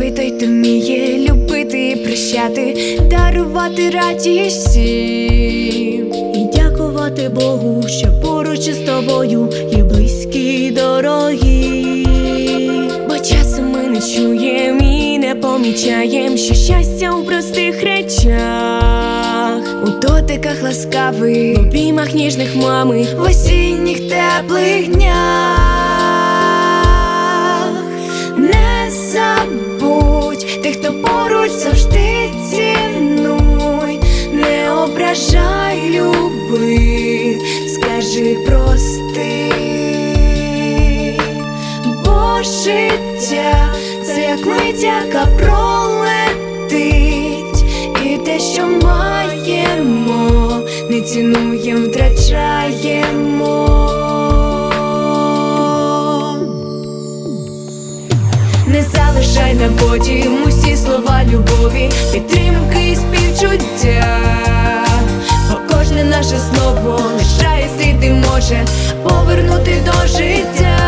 Щасливий той, хто вміє любити і прощати, дарувати радість всім. І дякувати Богу, що поруч із тобою є близькі дорогі. Бо часом ми не чуєм і не помічаєм, що щастя у простих речах, у дотиках ласкавих, в обіймах ніжних мами, в осінніх теплих днях. Не забудь тих, хто поруч, завжди цінуй, не ображай, люби, скажи прости. Бо життя — це як мить, яка пролетить, і те, що маємо, не цінуєм, втрачаємо. Не залишай на потім усі слова любові, підтримки і співчуття, бо кожне наше слово лишає слід і може повернути до життя.